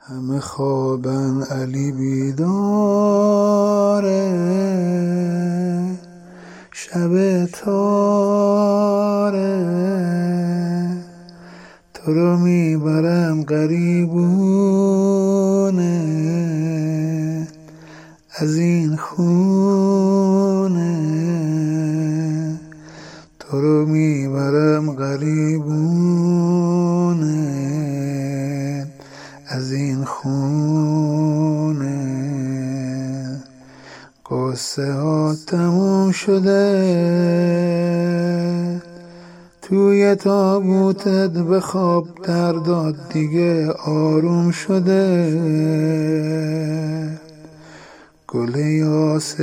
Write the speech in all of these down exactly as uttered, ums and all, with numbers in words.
همه خوابن علی بیداره، شب تاره، تو رو میبرم غریبونه از این خونه، تو رو میبرم غریبونه از این خونه. قصه ها تموم شده، توی تابوتت به خواب در داد دیگه آروم شده. گل یاس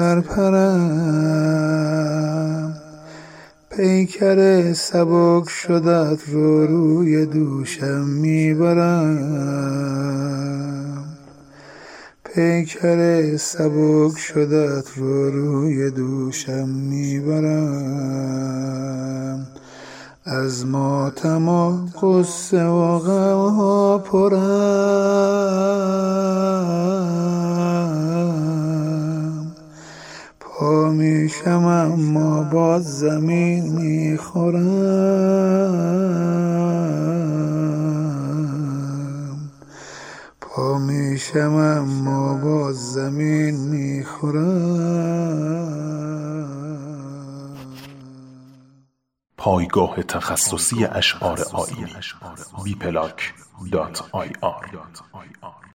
پرپرم پیکر سبک شدت رو روی دوشم میبرم، پیکر سبک شدت رو روی دوشم میبرم. از ماتم و قصه و غم ها پرم، پا میشم اما باز زمین میخورم، پا میشم اما باز زمین میخورم. پایگاه تخصصی اشعار آیینی بی پلاک دات آی آر